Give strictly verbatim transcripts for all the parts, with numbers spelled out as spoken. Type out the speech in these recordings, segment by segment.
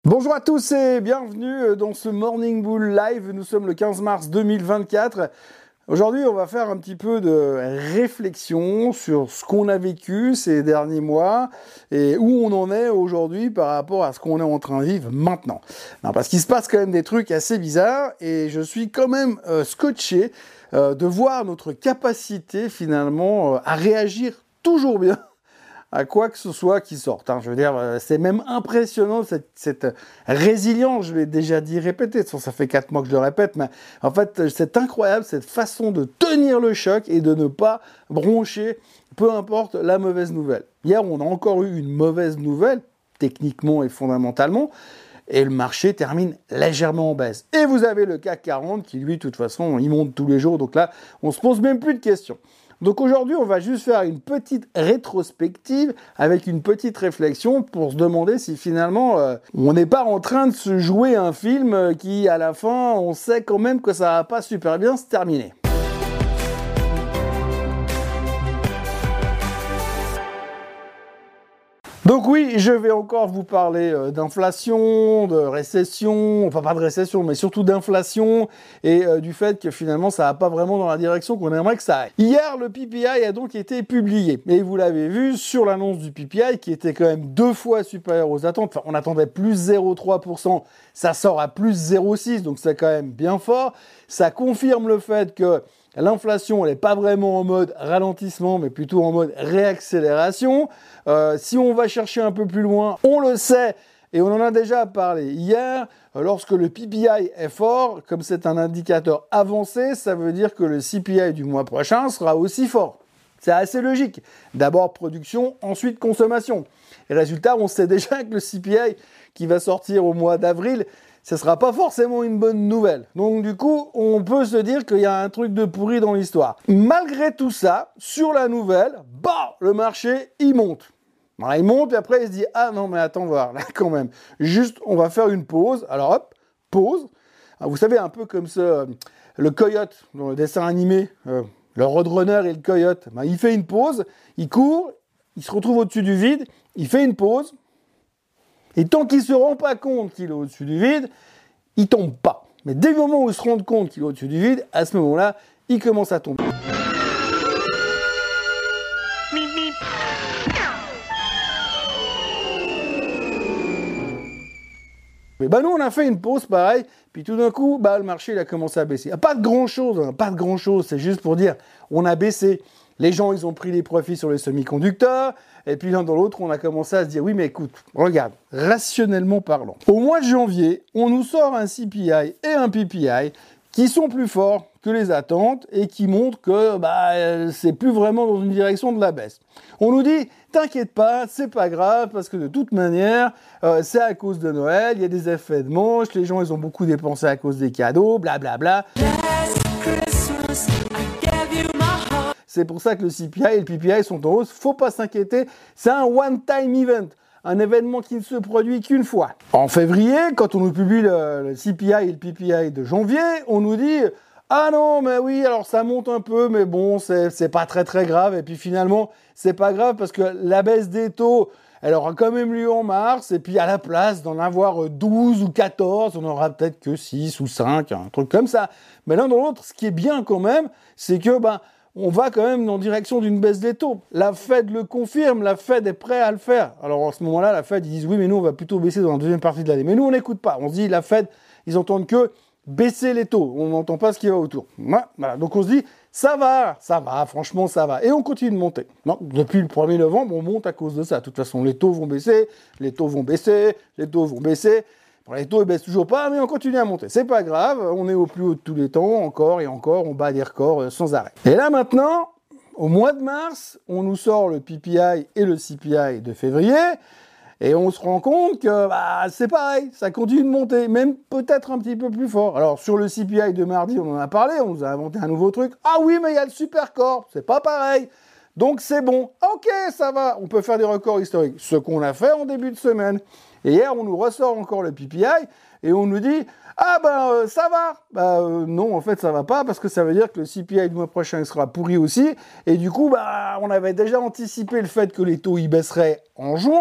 Bonjour à tous et bienvenue dans ce Morning Bull Live. Nous sommes le quinze mars deux mille vingt-quatre. Aujourd'hui, on va faire un petit peu de réflexion sur ce qu'on a vécu ces derniers mois et où on en est aujourd'hui par rapport à ce qu'on est en train de vivre maintenant. Non, parce qu'il se passe quand même des trucs assez bizarres et je suis quand même euh, scotché euh, de voir notre capacité finalement euh, à réagir toujours bien à quoi que ce soit qui sorte. Hein. Je veux dire, c'est même impressionnant cette, cette résilience, je l'ai déjà dit, répété, ça fait quatre mois que je le répète, mais en fait, c'est incroyable cette façon de tenir le choc et de ne pas broncher, peu importe la mauvaise nouvelle. Hier, on a encore eu une mauvaise nouvelle, techniquement et fondamentalement, et le marché termine légèrement en baisse. Et vous avez le C A C quarante qui, lui, de toute façon, il monte tous les jours, donc là, on se pose même plus de questions. Donc aujourd'hui, on va juste faire une petite rétrospective avec une petite réflexion pour se demander si finalement euh, on n'est pas en train de se jouer un film qui, à la fin, on sait quand même que ça va pas super bien se terminer. Donc oui, je vais encore vous parler euh, d'inflation, de récession, enfin pas de récession, mais surtout d'inflation et euh, du fait que finalement ça va pas vraiment dans la direction qu'on aimerait que ça aille. Hier, le P P I a donc été publié et vous l'avez vu sur l'annonce du P P I qui était quand même deux fois supérieur aux attentes. Enfin, on attendait plus zéro virgule trois pour cent, ça sort à plus zéro virgule six, donc c'est quand même bien fort. Ça confirme le fait que l'inflation, elle n'est pas vraiment en mode ralentissement, mais plutôt en mode réaccélération. Euh, si on va chercher un peu plus loin, on le sait, et on en a déjà parlé hier, lorsque le P P I est fort, comme c'est un indicateur avancé, ça veut dire que le C P I du mois prochain sera aussi fort. C'est assez logique. D'abord production, ensuite consommation. Et résultat, on sait déjà que le C P I qui va sortir au mois d'avril, ce ne sera pas forcément une bonne nouvelle. Donc du coup, on peut se dire qu'il y a un truc de pourri dans l'histoire. Malgré tout ça, sur la nouvelle, bah, le marché, il monte. Voilà, il monte et après il se dit « Ah non, mais attends voir, là quand même. Juste, on va faire une pause. » Alors hop, pause. Alors, vous savez, un peu comme ce, le coyote dans le dessin animé, euh, le Roadrunner et le coyote. Ben, il fait une pause, il court, il se retrouve au-dessus du vide, il fait une pause. Et tant qu'il ne se rend pas compte qu'il est au-dessus du vide, il ne tombe pas. Mais dès le moment où il se rend compte qu'il est au-dessus du vide, à ce moment-là, il commence à tomber. Mais bah nous, on a fait une pause pareil, puis tout d'un coup, bah, le marché il a commencé à baisser. Pas de grand-chose, hein, pas de grand-chose, c'est juste pour dire, on a baissé. Les gens, ils ont pris les profits sur les semi-conducteurs, et puis l'un dans l'autre, on a commencé à se dire, oui, mais écoute, regarde, rationnellement parlant. Au mois de janvier, on nous sort un C P I et un P P I qui sont plus forts que les attentes et qui montrent que bah, c'est plus vraiment dans une direction de la baisse. On nous dit, t'inquiète pas, c'est pas grave, parce que de toute manière, euh, c'est à cause de Noël, il y a des effets de manche, les gens, ils ont beaucoup dépensé à cause des cadeaux, blablabla. C'est pour ça que le C P I et le P P I sont en hausse. Faut pas s'inquiéter, c'est un one-time event, un événement qui ne se produit qu'une fois. En février, quand on nous publie le, le C P I et le P P I de janvier, on nous dit « Ah non, mais oui, alors ça monte un peu, mais bon, c'est, c'est pas très très grave. » Et puis finalement, c'est pas grave parce que la baisse des taux, elle aura quand même lieu en mars, et puis à la place d'en avoir douze ou quatorze, on aura peut-être que six ou cinq, un truc comme ça. Mais l'un dans l'autre, ce qui est bien quand même, c'est que ben, on va quand même en direction d'une baisse des taux. La Fed le confirme, la Fed est prête à le faire. Alors en ce moment-là, la Fed, ils disent oui, mais nous, on va plutôt baisser dans la deuxième partie de l'année. Mais nous, on n'écoute pas. On se dit, la Fed, ils entendent que baisser les taux. On n'entend pas ce qui va autour. Voilà. Donc on se dit, ça va, ça va, franchement, ça va. Et on continue de monter. Non, depuis le premier novembre, on monte à cause de ça. De toute façon, les taux vont baisser, les taux vont baisser, les taux vont baisser. Bon, les taux, ils baissent toujours pas, mais on continue à monter. C'est pas grave, on est au plus haut de tous les temps, encore et encore, on bat des records euh, sans arrêt. Et là maintenant, au mois de mars, on nous sort le P P I et le C P I de février, et on se rend compte que bah, c'est pareil, ça continue de monter, même peut-être un petit peu plus fort. Alors sur le C P I de mardi, on en a parlé, on nous a inventé un nouveau truc. Ah oui, mais il y a le Supercore, c'est pas pareil. Donc c'est bon, ok, ça va, on peut faire des records historiques. Ce qu'on a fait en début de semaine. Et hier, on nous ressort encore le P P I et on nous dit « Ah ben, euh, ça va !» Bah euh, non, en fait, ça va pas parce que ça veut dire que le C P I du mois prochain sera pourri aussi. Et du coup, bah, on avait déjà anticipé le fait que les taux y baisseraient en juin.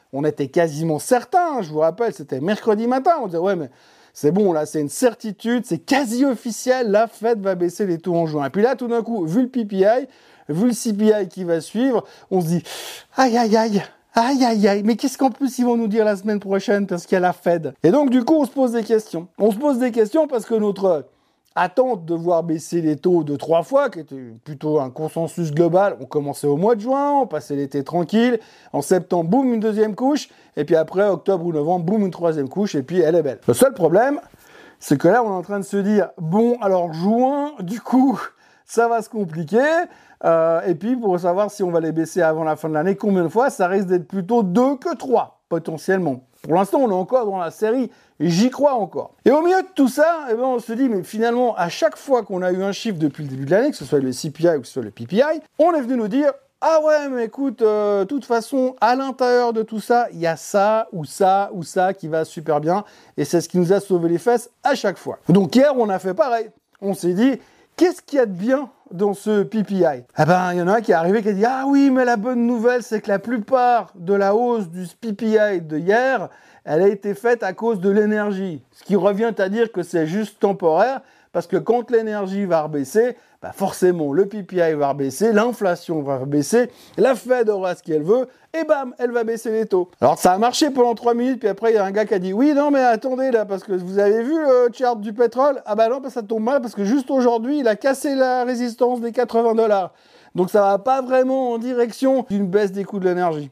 on était quasiment certains, je vous rappelle, c'était mercredi matin, on disait, ouais, mais c'est bon, là, c'est une certitude, c'est quasi officiel, la Fed va baisser les taux en juin. Et puis là, tout d'un coup, vu le P P I, vu le C P I qui va suivre, on se dit, aïe, aïe, aïe, aïe, aïe, aïe, mais qu'est-ce qu'en plus ils vont nous dire la semaine prochaine parce qu'il y a la Fed? Et donc, du coup, on se pose des questions. On se pose des questions parce que notre attente de voir baisser les taux de trois fois, qui était plutôt un consensus global, on commençait au mois de juin, on passait l'été tranquille, en septembre, boum, une deuxième couche, et puis après, octobre ou novembre, boum, une troisième couche, et puis elle est belle. Le seul problème, c'est que là, on est en train de se dire, bon, alors juin, du coup, ça va se compliquer, euh, et puis pour savoir si on va les baisser avant la fin de l'année, combien de fois, ça risque d'être plutôt deux que trois, potentiellement. Pour l'instant, on est encore dans la série, et j'y crois encore. Et au milieu de tout ça, eh ben, on se dit, mais finalement, à chaque fois qu'on a eu un chiffre depuis le début de l'année, que ce soit le C P I ou que ce soit le P P I, on est venu nous dire, ah ouais, mais écoute, de euh, toute façon, à l'intérieur de tout ça, il y a ça, ou ça, ou ça qui va super bien, et c'est ce qui nous a sauvé les fesses à chaque fois. Donc hier, on a fait pareil. On s'est dit, qu'est-ce qu'il y a de bien dans ce P P I? Ah ben, il y en a un qui est arrivé qui a dit, ah oui, mais la bonne nouvelle, c'est que la plupart de la hausse du P P I de hier, elle a été faite à cause de l'énergie. Ce qui revient à dire que c'est juste temporaire, parce que quand l'énergie va rebaisser, bah forcément le P P I va rebaisser, l'inflation va rebaisser, la Fed aura ce qu'elle veut, et bam, elle va baisser les taux. Alors ça a marché pendant trois minutes, puis après il y a un gars qui a dit, oui, non mais attendez là, parce que vous avez vu le chart du pétrole? Ah bah non, bah, ça tombe mal, parce que juste aujourd'hui, il a cassé la résistance des quatre-vingts dollars. Donc ça va pas vraiment en direction d'une baisse des coûts de l'énergie.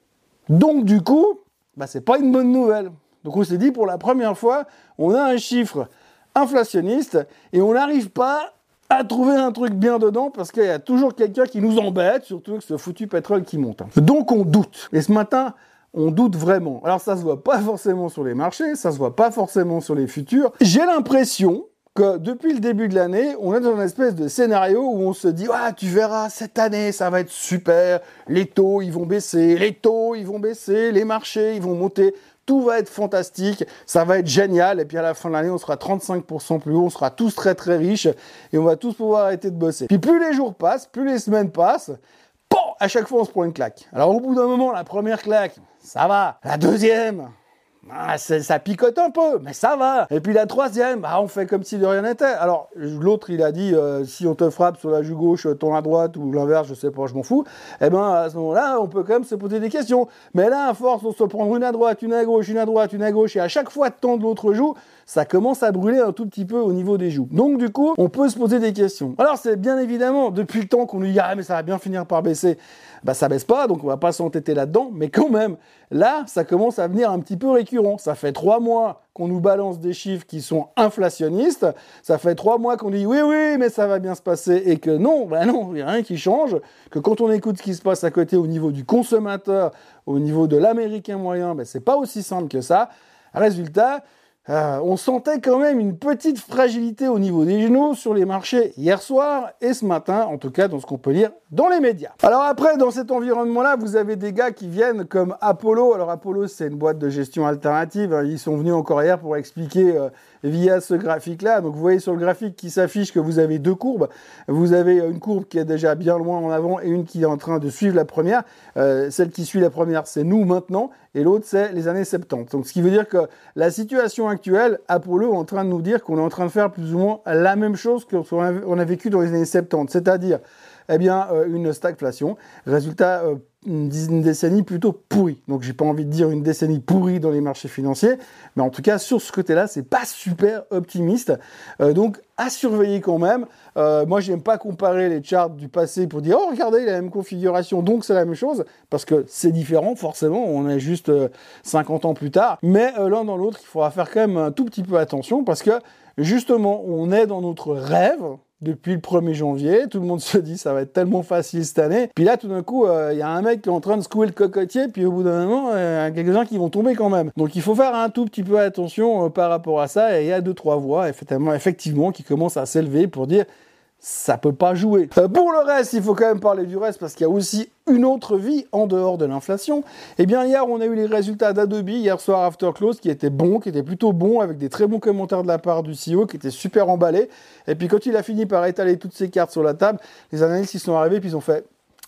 Donc du coup, bah, c'est pas une bonne nouvelle. Donc on s'est dit, pour la première fois, on a un chiffre inflationniste et on n'arrive pas à trouver un truc bien dedans parce qu'il y a toujours quelqu'un qui nous embête, surtout avec ce foutu pétrole qui monte. Donc on doute. Et ce matin, on doute vraiment. Alors ça se voit pas forcément sur les marchés, ça se voit pas forcément sur les futurs. J'ai l'impression que depuis le début de l'année, on est dans une espèce de scénario où on se dit « Ah, tu verras, cette année, ça va être super, les taux, ils vont baisser, les taux, ils vont baisser, les marchés, ils vont monter, tout va être fantastique, ça va être génial, et puis à la fin de l'année, on sera trente-cinq pour cent plus haut, on sera tous très très riches, et on va tous pouvoir arrêter de bosser. » Puis plus les jours passent, plus les semaines passent, bon, à chaque fois, on se prend une claque. Alors au bout d'un moment, la première claque, ça va. La deuxième... Ah, ça picote un peu, mais ça va. Et puis la troisième, bah, on fait comme si de rien n'était. Alors, l'autre, il a dit, euh, si on te frappe sur la joue gauche, ton à droite, ou l'inverse, je sais pas, je m'en fous. Eh ben, à ce moment-là, on peut quand même se poser des questions. Mais là, à force, on se prend une à droite, une à gauche, une à droite, une à gauche, et à chaque fois de tendre l'autre joue, ça commence à brûler un tout petit peu au niveau des joues. Donc, du coup, on peut se poser des questions. Alors, c'est bien évidemment, depuis le temps qu'on nous dit, ah, mais ça va bien finir par baisser. Bah, ça baisse pas, donc on va pas s'entêter là-dedans, mais quand même, là, ça commence à venir un petit peu récurrent. Ça fait trois mois qu'on nous balance des chiffres qui sont inflationnistes, ça fait trois mois qu'on dit oui, oui, mais ça va bien se passer, et que non, bah non, il n'y a rien qui change, que quand on écoute ce qui se passe à côté au niveau du consommateur, au niveau de l'américain moyen, bah, c'est pas aussi simple que ça. Résultat, Euh, on sentait quand même une petite fragilité au niveau des genoux sur les marchés hier soir et ce matin, en tout cas dans ce qu'on peut lire dans les médias. Alors après, dans cet environnement-là, vous avez des gars qui viennent comme Apollo. Alors Apollo, c'est une boîte de gestion alternative. Ils sont venus encore hier pour expliquer euh, via ce graphique-là. Donc vous voyez sur le graphique qui s'affiche que vous avez deux courbes. Vous avez une courbe qui est déjà bien loin en avant et une qui est en train de suivre la première. Euh, celle qui suit la première, c'est nous maintenant, et l'autre, c'est les années soixante-dix. Donc ce qui veut dire que la situation actuelle, Apollo est en train de nous dire qu'on est en train de faire plus ou moins la même chose qu'on a, on a vécu dans les années soixante-dix, c'est-à-dire eh bien, euh, une stagflation. Résultat, euh, une, une décennie plutôt pourrie. Donc, j'ai pas envie de dire une décennie pourrie dans les marchés financiers, mais en tout cas, sur ce côté-là, c'est pas super optimiste. Euh, donc, à surveiller quand même. Euh, moi, j'aime pas comparer les charts du passé pour dire « Oh, regardez, il a la même configuration, donc c'est la même chose », parce que c'est différent, forcément, on est juste euh, cinquante ans plus tard. Mais euh, l'un dans l'autre, il faudra faire quand même un tout petit peu attention, parce que, justement, on est dans notre rêve, depuis le premier janvier, tout le monde se dit ça va être tellement facile cette année. Puis là, tout d'un coup, il euh, y a un mec qui est en train de secouer le cocotier, puis au bout d'un moment, il euh, y a quelques-uns qui vont tomber quand même. Donc il faut faire un tout petit peu attention euh, par rapport à ça, et il y a deux, trois voix, effectivement, effectivement qui commencent à s'élever pour dire ça peut pas jouer. Euh, pour le reste, il faut quand même parler du reste parce qu'il y a aussi une autre vie en dehors de l'inflation. Eh bien, hier, on a eu les résultats d'Adobe, hier soir after close, qui étaient bons, qui étaient plutôt bons, avec des très bons commentaires de la part du C E O, qui était super emballé. Et puis, quand il a fini par étaler toutes ses cartes sur la table, les analystes, ils sont arrivés, puis ils ont fait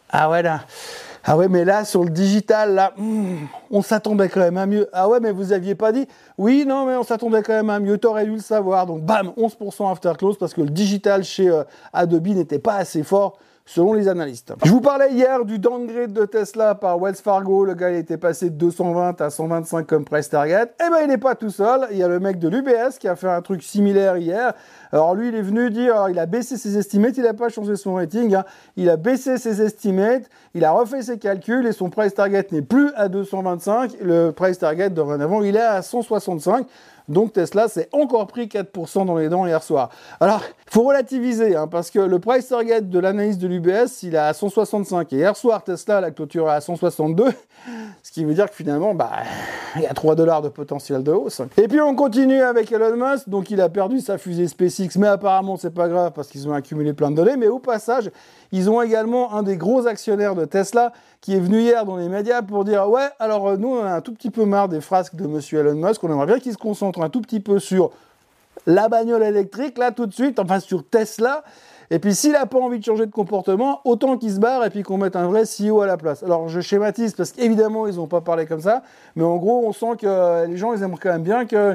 Ah ouais, là. Ah ouais, mais là, sur le digital, là, hmm, on s'attendait quand même à mieux. Ah ouais, mais vous aviez pas dit? Oui, non, mais on s'attendait quand même à mieux. T'aurais dû le savoir. Donc, bam, onze pour cent after close parce que le digital chez euh, Adobe n'était pas assez fort, selon les analystes. Je vous parlais hier du downgrade de Tesla par Wells Fargo. Le gars, il était passé de deux cent vingt à cent vingt-cinq comme price target. Eh ben, il n'est pas tout seul. Il y a le mec de l'U B S qui a fait un truc similaire hier. Alors, lui, il est venu dire, alors, il a baissé ses estimates, il n'a pas changé son rating. Hein. Il a baissé ses estimates, il a refait ses calculs et son price target n'est plus à deux cent vingt-cinq. Le price target, dorénavant, il est à cent soixante-cinq. Donc Tesla s'est encore pris quatre pour cent dans les dents hier soir. Alors, il faut relativiser, hein, parce que le price target de l'analyse de l'U B S, il est à cent soixante-cinq. Et hier soir, Tesla l'a clôturé à cent soixante-deux, ce qui veut dire que finalement, bah, il y a trois dollars de potentiel de hausse. Et puis on continue avec Elon Musk, donc il a perdu sa fusée SpaceX, mais apparemment c'est pas grave parce qu'ils ont accumulé plein de données. Mais au passage, ils ont également un des gros actionnaires de Tesla qui est venu hier dans les médias pour dire « Ouais, alors nous, on a un tout petit peu marre des frasques de monsieur Elon Musk, on aimerait bien qu'il se concentre un tout petit peu sur la bagnole électrique, là, tout de suite, enfin sur Tesla. Et puis s'il n'a pas envie de changer de comportement, autant qu'il se barre et puis qu'on mette un vrai C E O à la place. » Alors je schématise parce qu'évidemment, ils n'ont pas parlé comme ça, mais en gros, on sent que les gens, ils aimeraient quand même bien que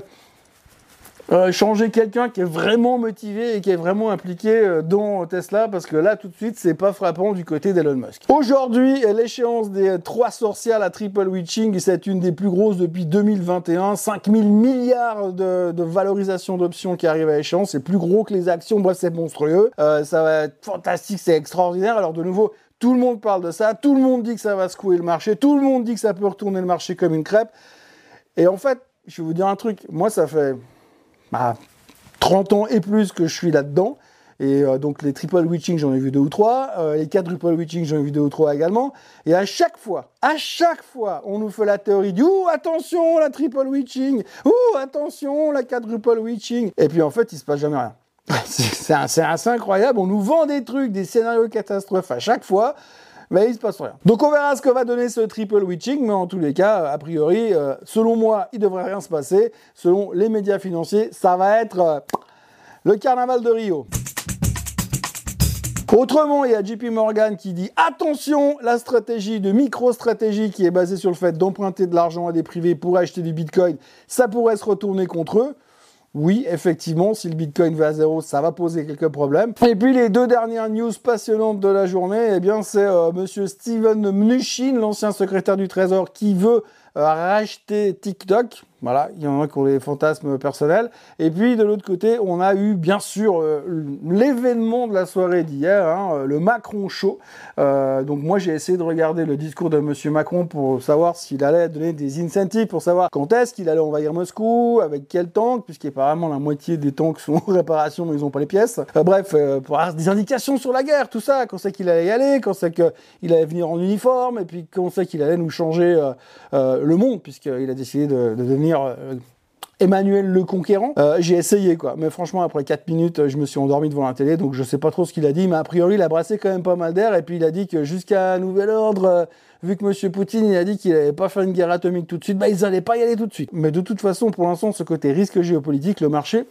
Euh, changer quelqu'un qui est vraiment motivé et qui est vraiment impliqué euh, dans Tesla, parce que là tout de suite c'est pas frappant du côté d'Elon Musk. Aujourd'hui, l'échéance des trois sorcières, la triple witching, c'est une des plus grosses depuis deux mille vingt et un, cinq mille milliards de, de valorisation d'options qui arrivent à échéance, c'est plus gros que les actions, bref c'est monstrueux, euh, ça va être fantastique, c'est extraordinaire. Alors de nouveau, tout le monde parle de ça, tout le monde dit que ça va secouer le marché, tout le monde dit que ça peut retourner le marché comme une crêpe, et en fait, je vais vous dire un truc, moi ça fait Bah, trente ans et plus que je suis là-dedans, et euh, donc les triple witching j'en ai vu deux ou trois, euh, les quadruple witching j'en ai vu deux ou trois également, et à chaque fois, à chaque fois, on nous fait la théorie du « Ouh, attention, la triple witching !»« Ouh, attention, la quadruple witching !» Et puis en fait, il se passe jamais rien. C'est assez, assez incroyable, on nous vend des trucs, des scénarios catastrophes à chaque fois, mais il se passe rien. Donc on verra ce que va donner ce triple witching, mais en tous les cas, a priori, euh, selon moi, il devrait rien se passer. Selon les médias financiers, ça va être euh, le carnaval de Rio. Autrement, il y a J P Morgan qui dit « Attention, la stratégie de micro-stratégie qui est basée sur le fait d'emprunter de l'argent à des privés pour acheter du Bitcoin, ça pourrait se retourner contre eux. » Oui, effectivement, si le Bitcoin va à zéro, ça va poser quelques problèmes. Et puis les deux dernières news passionnantes de la journée, eh bien c'est euh, monsieur Steven Mnuchin, l'ancien secrétaire du Trésor, qui veut euh, racheter TikTok. Voilà, il y en a qui ont des fantasmes personnels. Et puis de l'autre côté, on a eu bien sûr euh, l'événement de la soirée d'hier, hein, le Macron Show. Euh, donc moi j'ai essayé de regarder le discours de monsieur Macron pour savoir s'il allait donner des incentives, pour savoir quand est-ce qu'il allait envahir Moscou, avec quel tank, puisqu'apparemment la moitié des tanks sont en réparation mais ils n'ont pas les pièces. Euh, bref, euh, pour avoir des indications sur la guerre, tout ça, quand c'est qu'il allait y aller, quand c'est qu'il allait venir en uniforme, et puis quand c'est qu'il allait nous changer euh, euh, le monde, puisqu'il a décidé de, de devenir Euh, Emmanuel le Conquérant. Euh, j'ai essayé quoi, mais franchement après quatre minutes je me suis endormi devant la télé, donc je sais pas trop ce qu'il a dit, mais a priori il a brassé quand même pas mal d'air, et puis il a dit que jusqu'à nouvel ordre, euh, vu que monsieur Poutine il a dit qu'il allait pas faire une guerre atomique tout de suite, bah ils allaient pas y aller tout de suite. Mais de toute façon, pour l'instant, ce côté risque géopolitique, le marché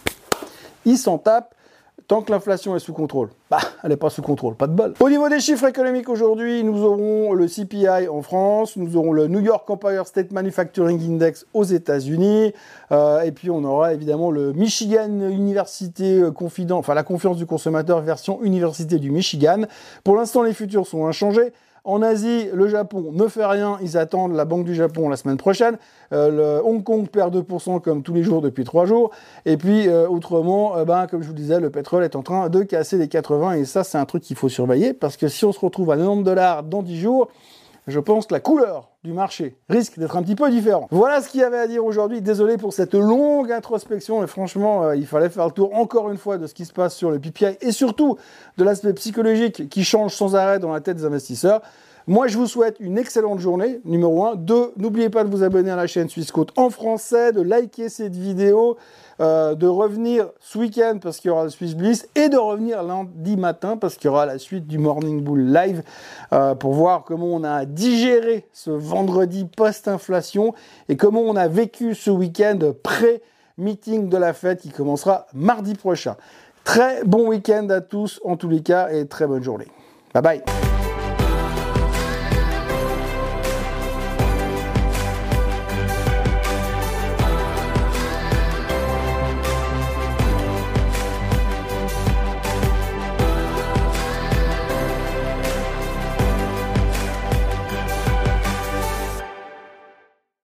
il s'en tape. Tant que l'inflation est sous contrôle, bah, elle n'est pas sous contrôle, pas de bol. Au niveau des chiffres économiques aujourd'hui, nous aurons le C P I en France, nous aurons le New York Empire State Manufacturing Index aux États-Unis, euh, et puis on aura évidemment le Michigan Université Confident, enfin la confiance du consommateur version Université du Michigan. Pour l'instant, les futurs sont inchangés. En Asie, le Japon ne fait rien, ils attendent la Banque du Japon la semaine prochaine. Euh, le Hong Kong perd deux pour cent comme tous les jours depuis trois jours. Et puis, euh, autrement, euh, ben, comme je vous le disais, le pétrole est en train de casser les quatre-vingts. Et ça, c'est un truc qu'il faut surveiller, parce que si on se retrouve à quatre-vingt-dix dollars dans dix jours, je pense que la couleur du marché risque d'être un petit peu différente. Voilà ce qu'il y avait à dire aujourd'hui. Désolé pour cette longue introspection, et franchement, euh, il fallait faire le tour encore une fois de ce qui se passe sur le P P I, et surtout de l'aspect psychologique qui change sans arrêt dans la tête des investisseurs. Moi, je vous souhaite une excellente journée, numéro un. Deux, n'oubliez pas de vous abonner à la chaîne Swissquote en français, de liker cette vidéo, euh, de revenir ce week-end parce qu'il y aura le Swiss Bliss, et de revenir lundi matin parce qu'il y aura la suite du Morning Bull Live euh, pour voir comment on a digéré ce vendredi post-inflation et comment on a vécu ce week-end pré-meeting de la Fed qui commencera mardi prochain. Très bon week-end à tous en tous les cas, et très bonne journée. Bye bye.